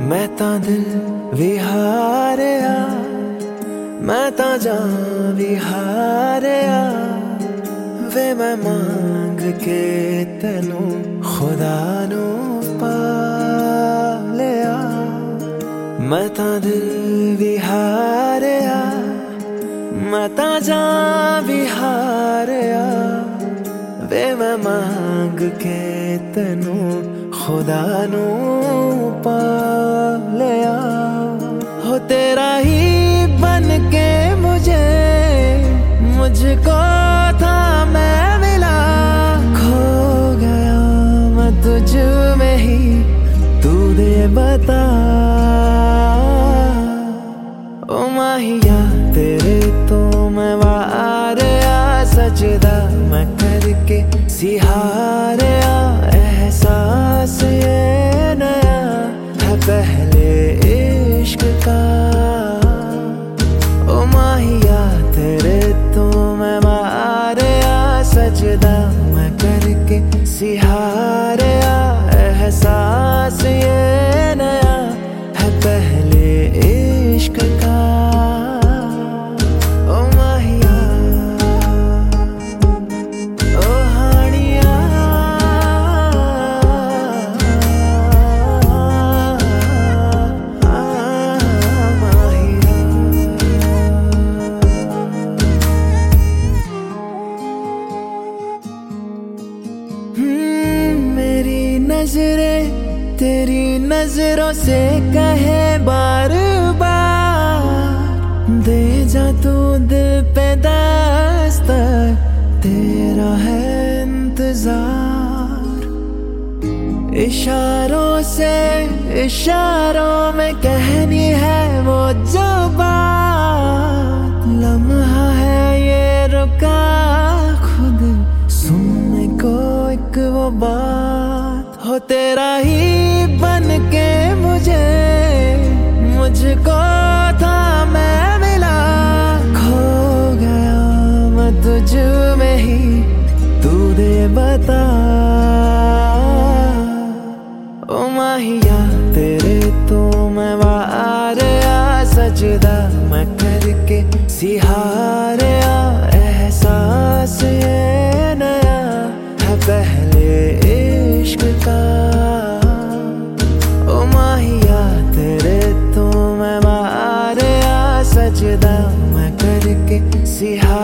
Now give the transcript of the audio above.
मैं ता दिल विहारिया, मैं ता जान विहारिया वे मैं मांग के तेनू खुदा नू पा लिया। मैं ता दिल विहारिया, मैं ता जान विहारिया वे मैं मांग के तेनू खुदा नू पा लिया। हो तेरा ही बन के मुझको था मैं मिला, खो गया मैं तुझ में ही, तू दे बता। ओ माहिया तेरे तो मैं वारिया, सजदा मैं करके सिहारिया, एहसास ये नया है पहले इश्क का। ओ माहिया तेरे तो मैं वारिया, सजदा मैं करके सिहारिया, एहसास ये नया है पहले इश्क का। ओ माहिया ओ हानिया, मेरी नजरें तेरी नजरों से कहे बार बार, दे जा तू दिल पे दस्तक, तेरा है इंतजार। इशारों से इशारों में कहनी है वो जो बात, लम्हा है ये रुका खुद सुनने को एक वो बात। हो तेरा ही बन के मुझको था मैं मिला, खो गया मैं तुझ में ही, तू दे बता। ओ माहिया तेरे तो मैं वारिया, सजदा मैं करके सिहारिया, एहसास ये नया है पहले इश्क का। ओ माहिया तेरे तो मैं वारिया, सजदा मैं करके सिहारिया।